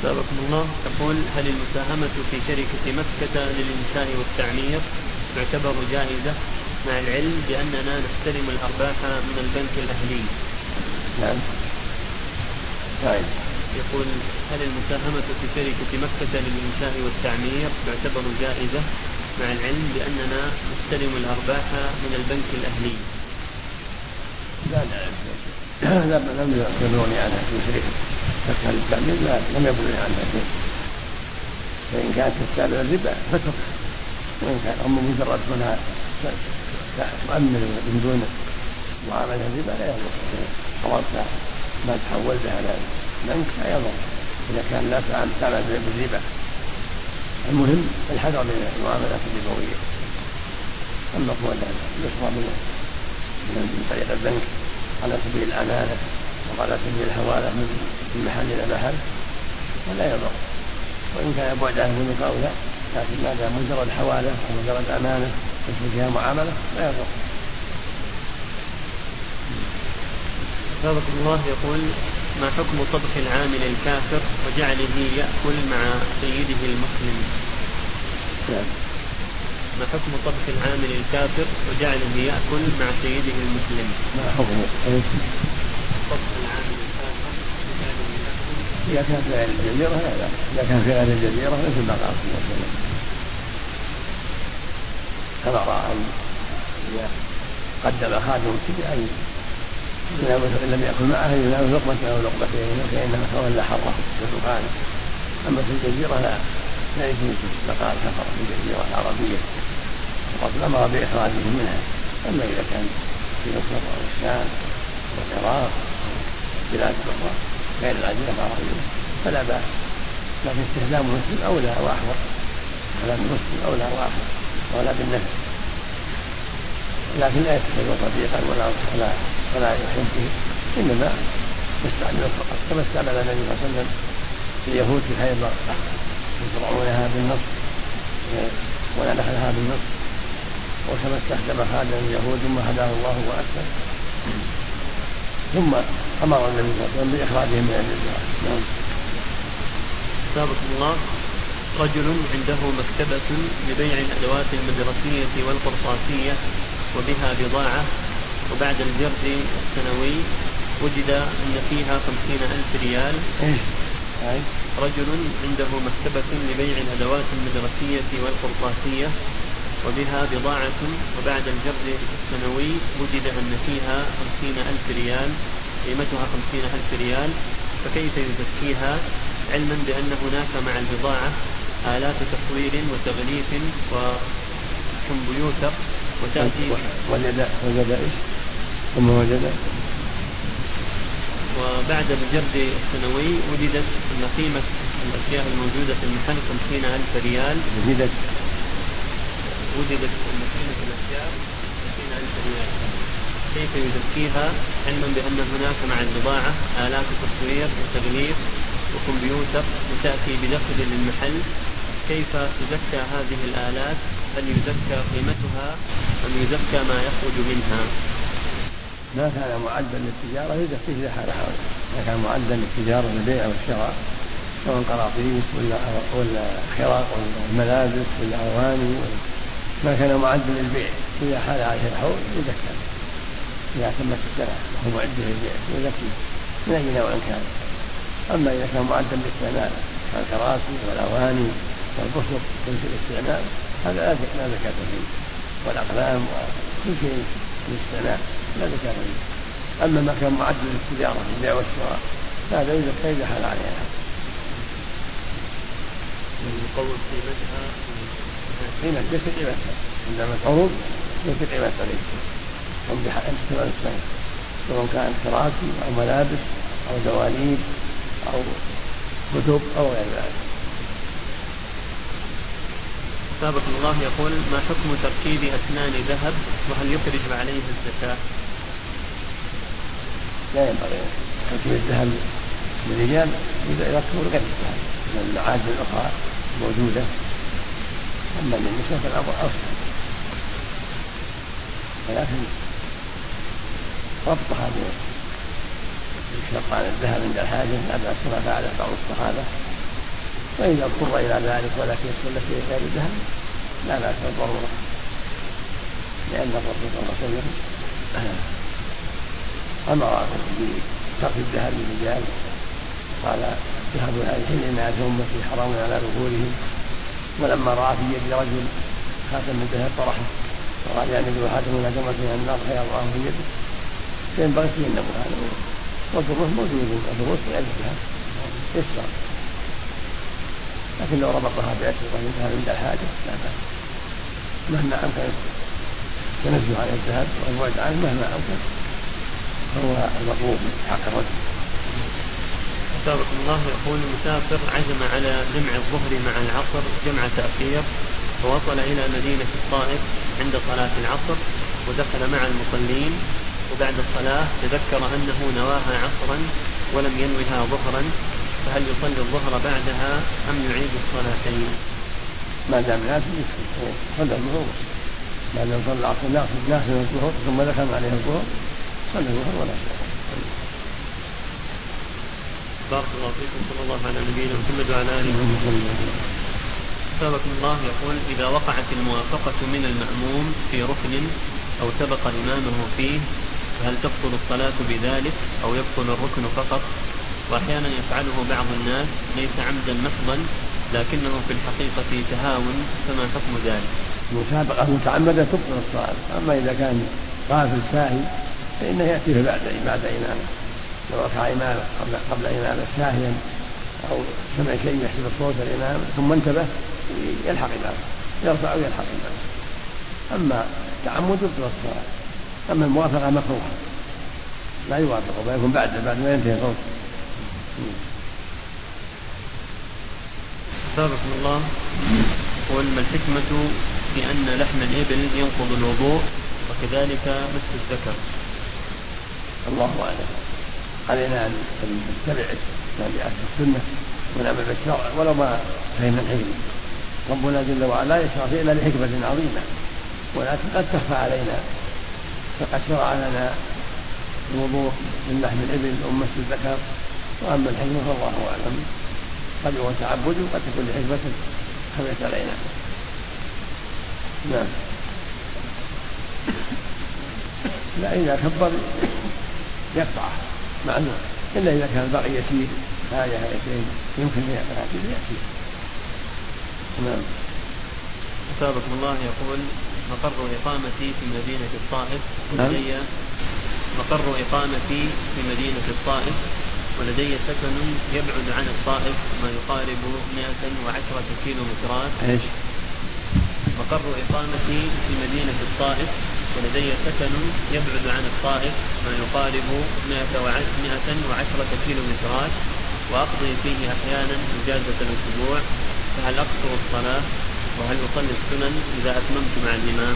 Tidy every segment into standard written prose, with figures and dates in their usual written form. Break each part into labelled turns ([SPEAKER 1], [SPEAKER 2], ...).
[SPEAKER 1] سابقكم الله. يقول: هل المساهمة في شركة مكة للإنشاء والتعمير تعتبر جائزة مع العلم بأننا نستلم الأرباح من البنك الأهلي؟
[SPEAKER 2] نعم.
[SPEAKER 1] يقول: هل المساهمة في شركة مكة للإنشاء والتعمير تعتبر جائزة مع العلم بأننا نستلم الأرباح من البنك الأهلي؟
[SPEAKER 2] لا لم يخبروني عنها في شركة مكة للتعمير، لم يقولوا عنها شيء. فإن كانت تستعمل الربا فترك، وإن كان أما مجرد منها تؤمن من دون معاملة الربا لا يضر. قررت ما تحول به على البنك لا يضر إذا كان لا تعمل بالربا. المهم الحذر من المعاملات الربوية. أما هو يشرى من طريق البنك على سبيل الأمانة وعلى سبيل الحوالة من محل إلى محل فلا يضر، وإن كان يبعد عنه مقاولة، لكن ما دام مجرد حوالة أو مجرد أمانة يكون فيها معاملة لا يضر.
[SPEAKER 1] سابقكم الله. يقول: ما حكم طبخ العامل الكافر وجعله يأكل مع سيده المسلم؟ ما حكم طبخ العامل الكافر وجعله يأكل مع سيده المسلم؟
[SPEAKER 2] ما حكمه؟
[SPEAKER 1] طبخ العامل الكافر وجعله يأكل
[SPEAKER 2] إذا كان في غير الجزيرة لا، إذا كان في غير الجزيرة مثل ما قال صلى الله عليه وسلم أمر أن إذا قدم خادم شيئا إن لم يأكل معه يناول لقمة أو لقمتين فإنما تولى حره سبحانه. أما في الجزيرة لا يجوز بقاء الكفر في الجزيرة العربية، الرسول أمر بإخراجهم منها. أما إذا كان في مصر أو الشام والعراق أو بلاد أخرى غير الجزيرة العربية فلا بأس، لكن استخدام المسلم أولى وأحوط، كلام المسلم أولى وأحوط ولا بالنفس، لكن لا يتخذ صديقا ولا يحب به، إنما يستعمل فقط كما استعمل النبي صلى الله عليه وسلم اليهود في خيبر يزرعونها بالنصر ولا نخلها بالنصر، وكما استخدم خادم اليهود ثم هداه الله وأسلم، ثم أمر النبي صلى الله عليه وسلم بإخراجهم من الجزيرة.
[SPEAKER 1] سابقكم الله. رجل عنده مكتبة لبيع الأدوات المدرسية والقرطاسية وبها بضاعة، وبعد الجرد السنوي وجد أن فيها 50,000 ريال. رجل عنده مكتبة لبيع الأدوات المدرسية والقرطاسية وبها بضاعة، وبعد الجرد السنوي وجد أن فيها 50,000 ريال، قيمتها 50,000 ريال، فكيف يزكيها علما بأن هناك مع البضاعة آلات تصوير وتغليف وكمبيوتر وتأتي وبعد الجرد السنوي وجدت أن قيمة الأشياء الموجودة في المحل 50,000 ريال. وجدت أن قيمة الأشياء 50,000 ريال، كيف يزكيها علما بأن هناك مع البضاعة آلات تصوير وتغليف وكمبيوتر وتأتي بدخل للمحل؟ كيف تزكى هذه الآلات؟ هل يزكى قيمتها أم يزكى ما يخرج منها؟
[SPEAKER 2] ما كان معدا للتجارة يزكيه إذا حال حول، ما كان معدا للتجارة البيع والشراء سواء قراطيس ولا خراق ولا ملابس ولا أواني، ما كان معدا للبيع إذا حال عليه الحول يزكى إذا تمت السنة وهو معد للبيع يزكيه من أي نوع كان. أما إذا كان معدا للاستعمال كالكراسي والأواني والبسط في الاستعمال هذا لا زكاة فيه، والأقلام وكل شيء للاستعمال لا زكاة فيه. أما ما كان معد للتجارة في البيع والشراء هذا يزكى إذا حال عليها.
[SPEAKER 1] يقول
[SPEAKER 2] قيمة ليست قيمتها عندما تعرض ليست قيمتها عليك، هم بحق سواء كانت كراسي أو ملابس أو دواليب أو كتب أو غير ذلك.
[SPEAKER 1] سابق الله. يقول: ما حكم تركيب أسنان ذهب وهل يخرج عليه الزكاة؟
[SPEAKER 2] لا ينبغي تركيب الذهب للرجال إذا يركبوا غير الذهب من المعادن الأخرى موجودة، أما للنساء فالأمر أوسع، ولكن ربط هذه الشق عن الذهب عند الحاجة لا بأس كما فعل بعض الصحابة وإذا اضطر إلى ذلك ولكن يصلى في غير الذهب لا بأس بالضرورة، لأن الرسول صلى الله عليه وسلم أمر بترك الذهب للرجال، قال ذهب هذه حين أمتي حرام على ذكورهم، ولما رأى في يد رجل خاتم من ذهب طرحه وقال يعني ذو خاتم من أجمة من النار خير الله في يده، فينبغي تجنبه هذا، والضروس موجود الضروس في غير الذهب يسرى، لكن لو ربطها بأسرة الذهب عند الحاجة لا بأس، مهما أمكن تنزه عن الذهب والبعد عنه مهما أمكن هو المطلوب حق الرجل.
[SPEAKER 1] أثابكم الله. يقول المسافر عزم على جمع الظهر مع العصر جمع تأخير، ووصل إلى مدينة الطائف عند صلاة العصر ودخل مع المصلين، وبعد الصلاة تذكر أنه نواها عصرا ولم ينوها ظهرا، فهل يصلي الظهر بعدها أم يعيد الصلاتين؟
[SPEAKER 2] ما دام ناسي صلى الظهر، بعد أن صلى العصر ناسي الظهر ثم دخل عليه الظهر صلى الظهر ولا شيء.
[SPEAKER 1] بارك الله فيكم. صلى الله على نبينا محمد وعلى آله وصحبه. أثابكم الله. يقول إذا وقعت الموافقة من المأموم في ركن أو سبق إمامه فيه فهل تبطل الصلاة بذلك أو يبطل الركن فقط؟ وأحيانا يفعله بعض الناس ليس عمدا محضا لكنه في الحقيقة تهاون، فما حكم ذلك؟
[SPEAKER 2] المسابقة متعمدة تبطل الصلاة، أما إذا كان غافل ساهي فإنه يأتيه بعد إمامه، لو ركع إمامه قبل إمامه ساهيا أو سمع شيء يحسب صوت الإمام ثم انتبه يلحق إمامه، يرفع ويلحق إمامه. أما التعمد يبطل الصلاة، أما الموافقة مكروهة لا يوافق ويكون بعد ما ينتهي الصوت.
[SPEAKER 1] أثابكم الله. يقول ما الحكمة في أن لحم الإبل ينقض الوضوء وكذلك مس الذكر؟
[SPEAKER 2] الله أعلم. علينا أن نتبع السنة ونعمل بالشرع ولو ما فهمنا الحكمة. ربنا جل وعلا لا يشرع فيه إلا لحكمة عظيمة، ولكن قد تخفى علينا، فقد شرع لنا الوضوء من لحم الإبل ومس الذكر، وأما الحكمة فالله أعلم، قد هو تعبد وقد تكون لحكمة خفيت علينا. نعم. لا إذا كبر يقطعه معلوم، إلا إذا كان الباقي يسير هايتين يمكن أن يأتي. نعم.
[SPEAKER 1] أثابكم الله. يقول مقر إقامتي في مدينة الطائف ولدي سكن يبعد عن الطائف ما يقارب 110 كيلومترات.
[SPEAKER 2] إيش؟
[SPEAKER 1] مقر إقامتي في مدينة الطائف ولدي سكن يبعد عن الطائف ما يقارب 110 كيلومترات، وأقضي فيه أحيانا إجازة الأسبوع، فهل أقصر الصلاة؟ وهل أصلي السنن إذا أتممت مع الإمام؟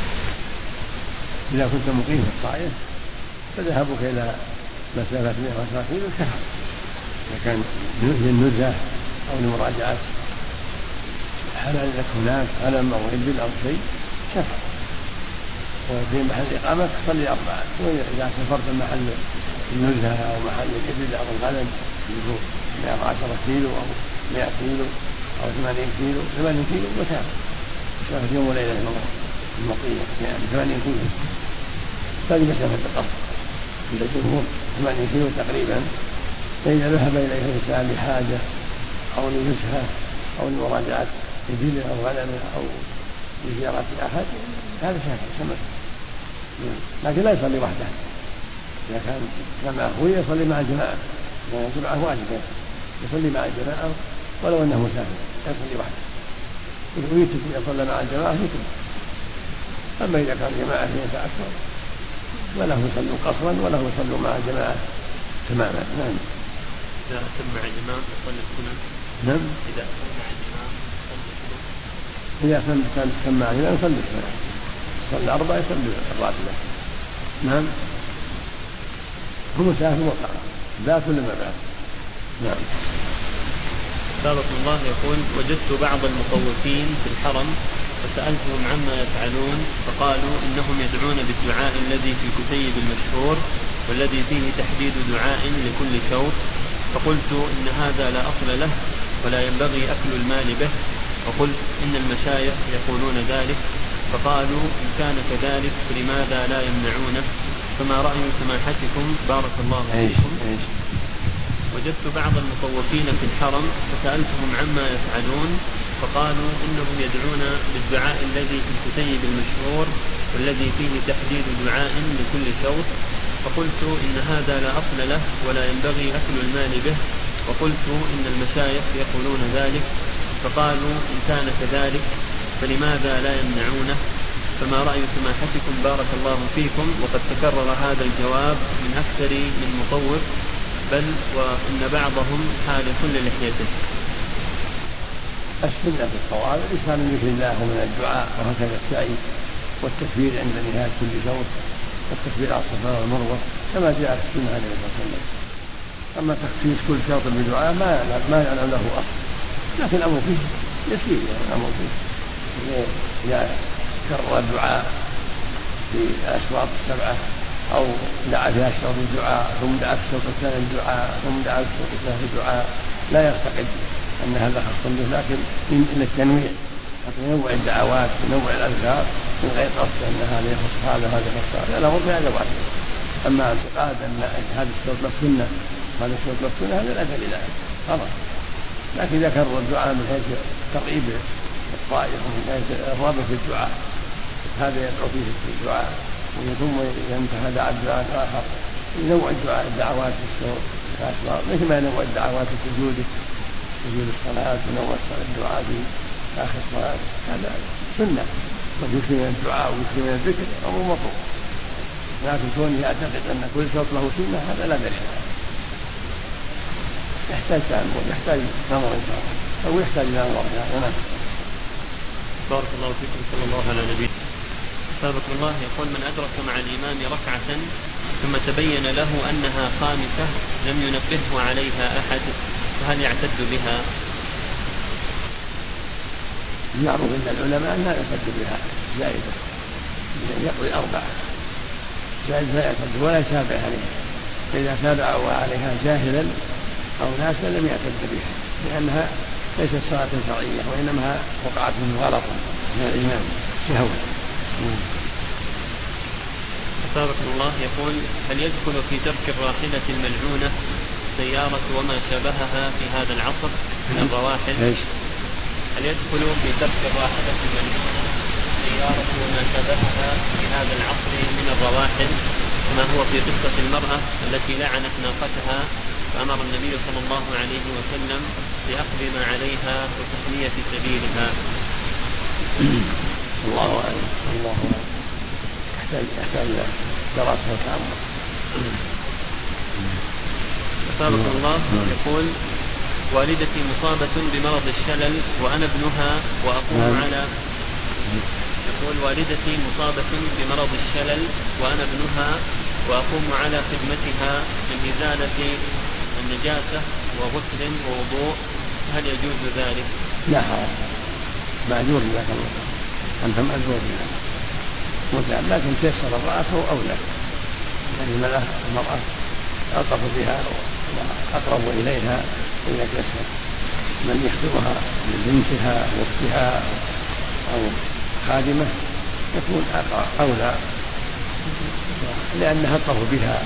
[SPEAKER 2] إذا كنت مقيم في الطائف فذهبك إلى مسافة 110 كيلو شهر، إذا كان للنزهة أو لمراجعة حلال لك هناك ألم أو إبل أو شيء شهر، وفي محل إقامة تصلي 4، وإذا سافرت محل النزهة أو محل الإبل أو الغنم 110 كيلو أو 100 كيلو أو 80 كيلو مسافة يوم وليلة المطية، يعني 80 كيلو هذه مسافة القصر عند الجمهور 80 كيلو تقريبا. فإذا ذهب إليه الإنسان لحاجة أو لنزهة أو لمراجعة إبل أو غنم أو لزيارة أحد هذا سمك، لكن لا يصلي وحده. إذا كان مع أخوه يصلي مع الجماعة، لأن الجماعة واجبة، يصلي مع الجماعة ولو أنه مسافر لا يصلي وحده، ويتم يصلي مع الجماعة يتم. أما إذا كان جماعة يتأكثر وله يصلوا قصرا وله يصلوا مع الجماعة تماما. نعم.
[SPEAKER 1] إذا أتم مع الإمام يصلي السنن.
[SPEAKER 2] نعم.
[SPEAKER 1] إذا أتم مع الإمام يصلي السنن.
[SPEAKER 2] إذا كان مع الإمام يصلي السنن، يصلي 4 يصلي الراتبة. نعم. هو مسافر وقع ذات ولا ما ذات. نعم.
[SPEAKER 1] أثابكم الله. يقول وجدت بعض المطوفين في الحرم فسألتهم عما يفعلون فقالوا إنهم يدعون بالدعاء الذي في الكتيب المشهور والذي فيه تحديد دعاء لكل شوط، فقلت إن هذا لا أصل له ولا ينبغي أكل المال به. وقلت إن المشايخ يقولون ذلك، فقالوا إن كان كذلك فلماذا لا يمنعونه؟ فما رأي سماحتكم بارك الله فيكم؟ وجدت بعض المطوفين في الحرم فسألتهم عما يفعلون، فقالوا إنهم يدعون بالدعاء الذي في الكتيب المشهور والذي فيه تحديد دعاء لكل شوط. فقلت إن هذا لا أصل له ولا ينبغي أكل المال به. وقلت إن المشايخ يقولون ذلك، فقالوا إن كان كذلك فلماذا لا يمنعونه؟ فما رأي سماحتكم بارك الله فيكم؟ وقد تكرر هذا الجواب من أكثر من مطوف، بل وإن بعضهم حالق للحيته.
[SPEAKER 2] السنة في الطواف الإنسان ذكر الله من الدعاء، وهكذا السعي والتكبير عند نهاية كل شوط، والتكبير على الصفا والمروة كما جاء في السنة عليه الصلاة والسلام. أما تخصيص كل شوط بدعاء ما يعلم له أصل، لكن الأمر فيه يسير، الأمر فيه إذا كرر الدعاء في الأشواط السبعة أو دعا في أشواط الدعاء ثم دعا في الشوط الثاني الدعاء ثم دعا في الشوط الثالث الدعاء لا يعتقد أن هذا خاص به، لكن من التنويع، ينوع الدعوات ينوع الأذكار من غير قصد أن هذا يخص هذا وهذا يخص هذا، لا في هذا واحد. أما اعتقاد أن هذا الشوط له سنة وهذا الشوط له سنة هذا لا دليل له خلاص. لكن إذا كرر الدعاء من حيث ترغيب الطائف ومن حيث الرغبة في الدعاء، هذا يدعو فيه في الدعاء، ثم ينتهى دعاء الدعاء الآخر، ينوع الدعوات في الشوط الأشواط مثل ما ينوع الدعوات في سجود الصلاة، ينوع الدعاء في آخر الصلاة، هذا سنة. قد يكثر من الدعاء ويكثر من الذكر أمر مطلوب، لكن كونه يعتقد أن كل شوط له سنة هذا لا دليل، يحتاج تأمل، يحتاج نظر إن شاء الله، أو يحتاج إلى نظر.
[SPEAKER 1] بارك الله فيكم. صلى الله على نبينا. سابق الله يقول من أدرك مع الإمام ركعة ثم تبين له أنها خامسة لم ينبهه عليها أحد، فهل يعتد بها؟
[SPEAKER 2] يعرف عند العلماء أن لا يعتد بها، جائزة، يقضي 4 جائز لا يعتد ولا يتابع عليها. فإذا تابعوا عليها جاهلا أو ناسا لم يعتد بها، لأنها ليست صلاة شرعية وإنما وقعت منه غلط من الإمام شهوة.
[SPEAKER 1] بارك الله يقول هل يدخل في ترك الراحلة الملعونة سيارة وما شابهها في هذا العصر من الرواحل؟ هل يدخل في ترك الراحلة الملعونة سيارة وما شابهها في هذا العصر من الرواحل، كما هو في قصة المرأة التي لعنت ناقتها فأمر النبي صلى الله عليه وسلم بأخذ ما عليها وتحمية سبيلها؟
[SPEAKER 2] الله أعلم. يحتاج دراسة وتأمل.
[SPEAKER 1] سابق الله يقول والدتي مصابة بمرض الشلل وأنا ابنها وأقوم على يقول والدتي مصابة بمرض الشلل وأنا ابنها وأقوم على خدمتها من إزالة النجاسة وغسل ووضوء، هل يجوز ذلك؟
[SPEAKER 2] لا حرج، مأجور لك الله، أنت مأجور لك متعب، لكن تيسر الرأس أولى، يعني المرأة ألطف بها وأقرب إليها إذا تيسر. من يخدمها من بنتها واختها أو خادمة يكون أولى، لأنها ألطف بها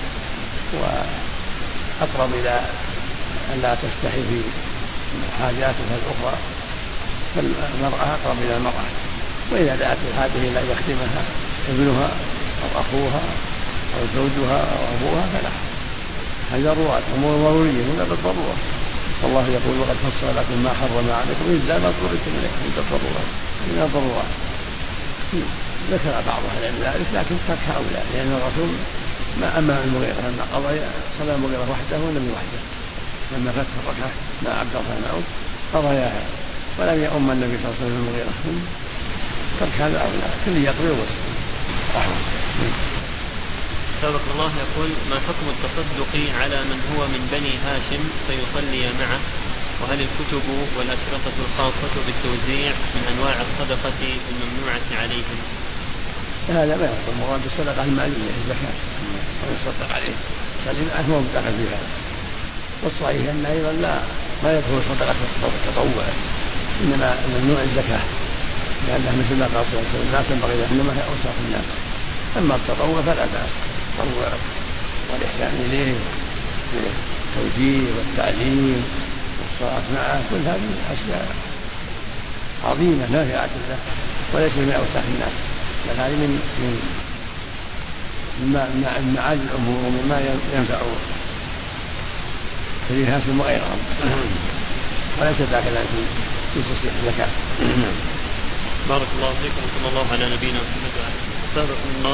[SPEAKER 2] وأقرب إلى أن لا تستحي في حاجاتها الأخرى، فالمرأة أقرب إلى المرأة. وإذا دعت الحاجة إلى أن يخدمها ابنها أو أخوها أو زوجها أو أبوها فلا، هذه ضرورات، أمور ضرورية هنا بالضرورة. والله يقول وقد فصل لكم ما حرم عليكم إلا ما اضطررتم إليه من الضرورات، من الضرورات. ذكر بعض أهل العلم ذلك، لكن تركها أولى، لأن الرسول ما أمام المغيرة لما قضى صلى المغيرة وحده والنبي وحده، لما فتح الركعة مع عبد الله بن عوف قضياها ولم يؤم النبي صلى الله عليه وسلم المغيرة. ترك هذا أولى، كل يقضي ويصلي رحمه.
[SPEAKER 1] سابق الله يقول ما حكم التصدق على من هو من بني هاشم فيصلي معه؟ وهل الكتب والأشرطة الخاصة بالتوزيع من أنواع الصدقة الممنوعة عليهم؟
[SPEAKER 2] هذا ما يحكم، مراد الصدقة المالية الزكاة ويصدق عليه سليم هو مدخل في هذا. والصحيح أن أيضا لا لا يدخل صدقة التطوع، إنما ممنوع الزكاة، لأنها مثل ما قال صلى الله عليه وسلم لا تنبغي إنما هي أوساط الناس. أما التطوع فلا بأس، التطوع والإحسان إليه بالتوجيه والتعليم والصلاة معه، كل هذه أشياء عظيمة نافعة له وليس من أوساخ الناس، بل هذه من معالي الأمور ومما ينفع كريم هاشم وغيرهم، وليس داخلا في تصحيح الزكاة.
[SPEAKER 1] بارك الله فيكم وصلى الله على نبينا محمد وعلى آله وصحبه الله.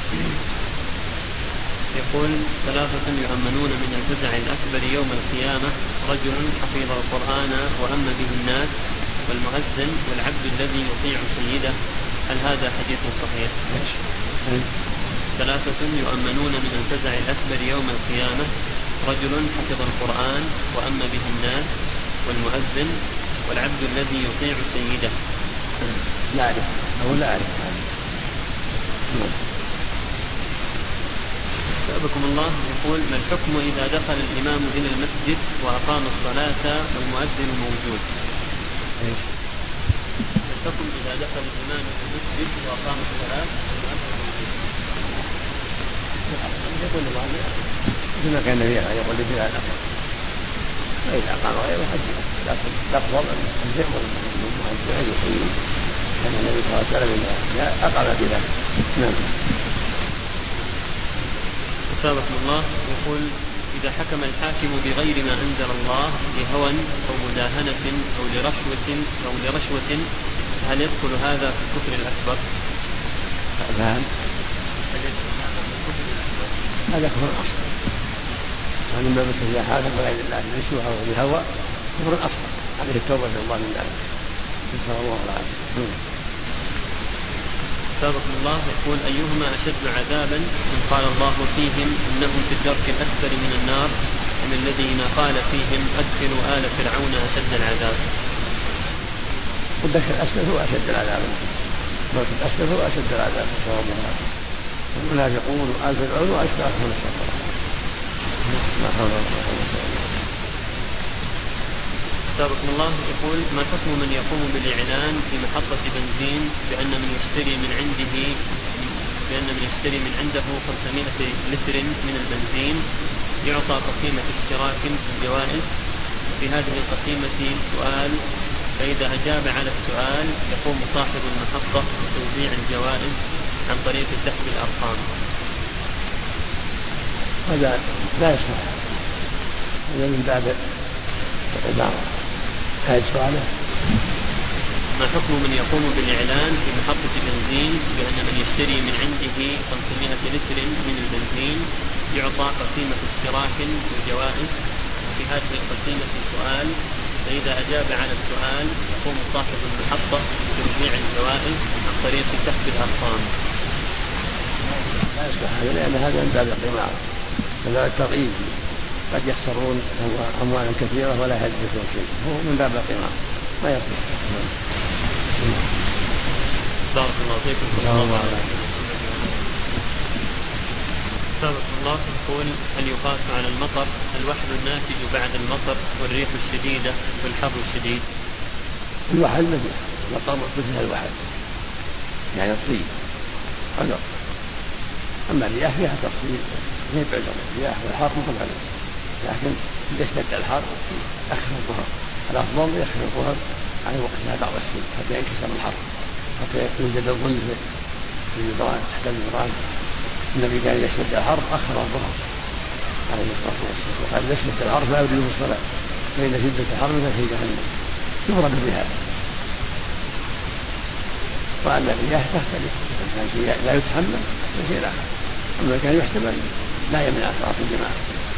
[SPEAKER 1] يقول: ثلاثة يؤمنون من الفزع الأكبر يوم القيامة: رجل حفظ القرآن وأم به الناس، والمؤذن، والعبد الذي يطيع سيده. هل هذا حديث صحيح؟ ثلاثة يؤمنون من الفزع الأكبر يوم القيامة: رجل حفظ القرآن وأم به الناس، والمؤذن، والعبد الذي يطيع سيده.
[SPEAKER 2] لا أعرف أو لا أعرف.
[SPEAKER 1] سأبكم الله. يقول: ما الحكم إذا دخل الإمام إلى المسجد وأقام الصلاة والمؤذن موجود؟ ما الحكم إذا دخل الإمام إلى المسجد وأقام الصلاة والمؤذن موجود؟
[SPEAKER 2] يقول الله كما كان النبي يقول لبلال فإذا أقام غيره حجه، لكن الأفضل أن يأمر المؤذن أن يقيم، كان النبي صلى الله عليه وسلم إذا أقام بلال. نعم.
[SPEAKER 1] أثابكم الله. يقول: إذا حكم الحاكم بغير ما أنزل الله لهوى أو مداهنة أو لرشوة هل يدخل هذا في الكفر الأكبر؟
[SPEAKER 2] فهم؟ هذا كفر أصغر، ومن باب إذا حاكم بغير الله برشوة أو بهوى كفر أصغر، عليه التوبة إلى الله من ذلك، نسأل الله العافية.
[SPEAKER 1] أثابكم الله. يقول: أيهما أشد عذابا من قال الله فيهم إنهم في الدرك الأسفل من النار، أم الذين قال فيهم أدخلوا آل فرعون أشد العذاب؟
[SPEAKER 2] الدرك الأسفل هو أشد العذاب، الدرك الأسفل هو أشد العذاب، نسأل الله العافية. المنافقون وآل فرعون وأشباههم نسأل الله. لا حول ولا قوة إلا بالله.
[SPEAKER 1] أثابكم الله. يقول: ما حكم من يقوم بالإعلان في محطة بنزين بأن من يشتري من عنده 500 لتر من البنزين يعطى قسيمة اشتراك في الجوائز، في هذه القسيمة سؤال، فإذا أجاب على السؤال يقوم صاحب المحطة بتوزيع الجوائز عن طريق سحب الأرقام؟
[SPEAKER 2] هذا لا يصلح، هذا من باب العبارة. هذا سؤاله:
[SPEAKER 1] ما حكم من يقوم بالإعلان في محطة بنزين بأن من يشتري من عنده 500 لتر من البنزين يعطى قسيمة اشتراك في الجوائز، في هذه القسيمة سؤال، فإذا أجاب على السؤال يقوم صاحب المحطة بتوزيع الجوائز عن طريق سحب الأرقام؟
[SPEAKER 2] لا يصلح هذا، لأن هذا من باب القمار، من باب الترغيب، قد يخسرون أموالا كثيرة ولا يحدثون شيء، هو من باب القمار، ما يصلح.
[SPEAKER 1] بارك الله فيكم. صلى الله عليه وسلم. بارك الله. يقول: هل يقاس على المطر الوحل الناتج بعد المطر والريح الشديدة والحر الشديد؟
[SPEAKER 2] الوحل المطر مثل الوحل، يعني الطين حذر، أما الرياح فيها تفصيل، هي بعذر الرياح والحر مطلع، لكن إذا اشتد الحر أخر الظهر، الأفضل يأخر الظهر على وقتها بعض الشيء حتى ينكسر الحر، حتى يوجد الظل في الجدران تحت الجدران. النبي كان إذا اشتد الحر أخر الظهر عليه الصلاة والسلام، وقال إذا اشتد الحر لا يبرد الصلاة، فإن شدة الحر في جهنم تبرد بها. وأن الرياح تختلف، كان شيء لا يتحمل فشيء آخر، أما كان يحتمل لا يمنع صلاة الجماعة.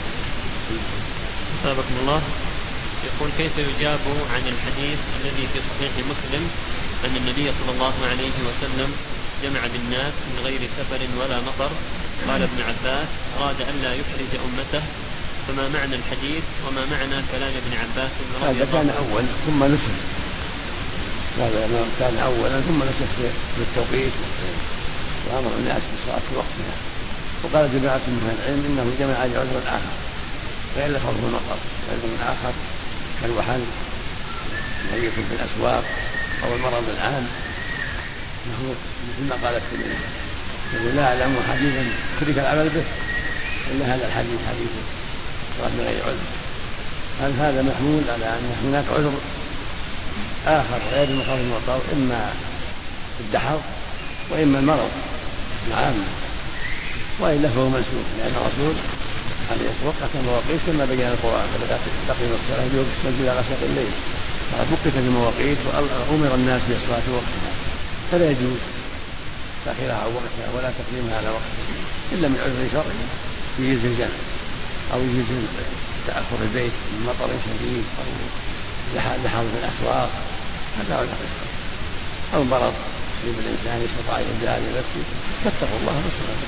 [SPEAKER 1] أثابكم الله. يقول: كيف يجاب عن الحديث الذي في صحيح مسلم أن النبي صلى الله عليه وسلم جمع بالناس من غير سفر ولا مطر؟ قال ابن عباس: أراد أن لا يحرج أمته. فما معنى الحديث وما معنى كلام ابن عباس رضي الله عنه؟
[SPEAKER 2] هذا كان أول ثم نسخ، هذا كان أولا ثم نسخ بالتوقيت وأمر الناس بالصلاة في وقتها. وقال جماعة من أهل العلم إنه جمع لعذر آخر غير لفظ المطر، عذر آخر كالوحل الذي يكون في الأسواق أو المرض العام، مثل ما قال الترمذي يقول لا أعلم حديثا ترك العمل به إلا هذا الحديث، حديث الصلاة من غير عذر. هل هذا محمول على أن هناك عذر آخر غير المخاف المعطى، إما الدحر وإما المرض العام، وإلا فهو منسوخ، لأن الرسول عليه الصلاة والسلام وقت المواقيت كما بين القرآن تقيم الصلاة بوقت الشمس إلى غسق الليل، وقت المواقيت وأمر الناس بإصلاة وقتها، فلا يجوز تأخيرها عن وقتها ولا تقديمها على وقتها إلا من عذر شرعي يجيز الجمع أو يجيز تأخر البيت من مطر شديد أو لحظ في الأسواق، هذا هو العذر الشرعي، أو مرض يصيب الإنسان يستطيع الإبداع لنفسه، فاتقوا الله والصلاة.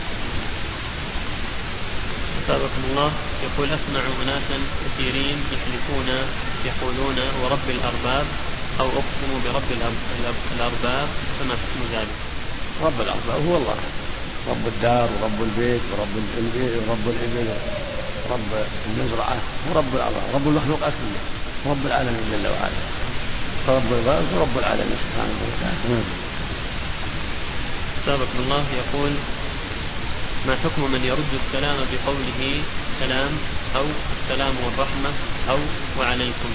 [SPEAKER 1] أثابكم الله. يقول أسمع أناسا كثيرين يقولون ورب الأرباب أو أقسم برب الأرباب، فما حكم ذلك؟
[SPEAKER 2] رب الأرباب هو الله، رب الدار ورب البيت ورب الإنجيل ورب الإبل ورب المزرعة ورب الأرباب، رب المخلوقات كلها، رب العالمين جل وعلا، فرب الأرباب ورب العالمين سبحانه وتعالى.
[SPEAKER 1] أثابكم الله. يقول ما حكم من يرد السلام بقوله سلام أو السلام والرحمة أو وعليكم؟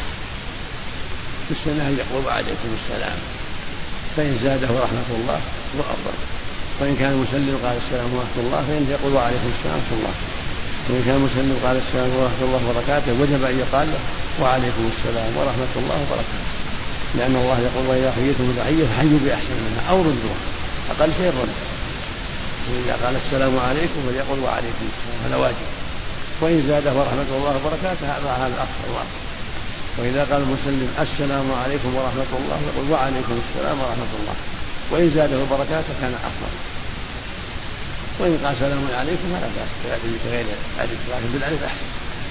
[SPEAKER 2] السنة يقول وعليكم السلام، فإن زاده رحمة الله هو أفضل، وإن كان مسلم قال السلام ورحمة الله فإن يقول وعليكم السلام ورحمة الله، وإن كان مسلم قال السلام ورحمة الله وبركاته وجب أن يقال له وعليكم السلام ورحمة الله وبركاته، لأن الله يقول وإذا حييتم بتحية فحيوا بأحسن منها أو ردوها، أقل شيء الرد. وإذا قال السلام عليكم فليقول وعليكم السلام، هذا واجب، وإن زاده ورحمة الله وبركاته هذا أفضل الله. وإذا قال المسلم السلام عليكم ورحمة الله يقول وعليكم السلام ورحمة الله، وإن زاده بركاته كان أفضل، وإن قال سلام عليكم فلا بأس بغير ألف، لكن بالألف أحسن.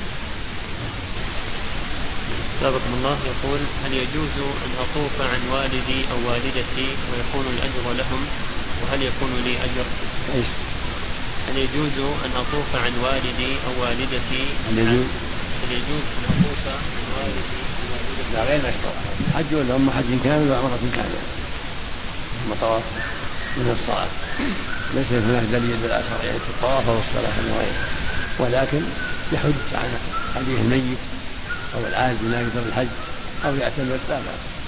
[SPEAKER 1] سابقكم الله. يقول هل يجوز أن أطوف عن والدي أو والدتي ويكون الأجر لهم، وهل يكون لي أجر؟ هل يجوز أن أطوف عن والدي أو والدتي؟ هل يجوز أن أطوف عن والدي أو والدتي؟
[SPEAKER 2] لا، غير مشروع. حج ولا هم حج كامل وعمرة كاملة، ثم طواف من الصلاة، ليس هناك دليل لا شرعي في الطواف والصلاة من غيره، ولكن يحج عن أبيه الميت أو العاهد بناية الحج أو يعتمر لا بأس.